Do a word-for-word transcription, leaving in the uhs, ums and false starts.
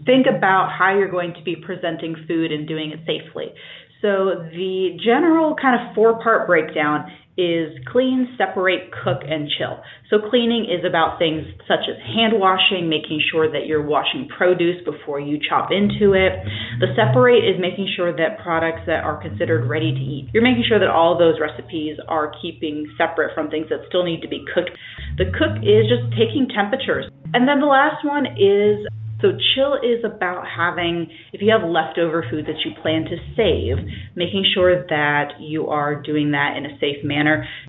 think about how you're going to be presenting food and doing it safely. So the general kind of four-part breakdown is clean, separate, cook, and chill. So cleaning is about things such as hand washing, making sure that you're washing produce before you chop into it. The separate is making sure that products that are considered ready to eat, you're making sure that all of those recipes are keeping separate from things that still need to be cooked. The cook is just taking temperatures. And then the last one is So chill is about having, if you have leftover food that you plan to save, making sure that you are doing that in a safe manner.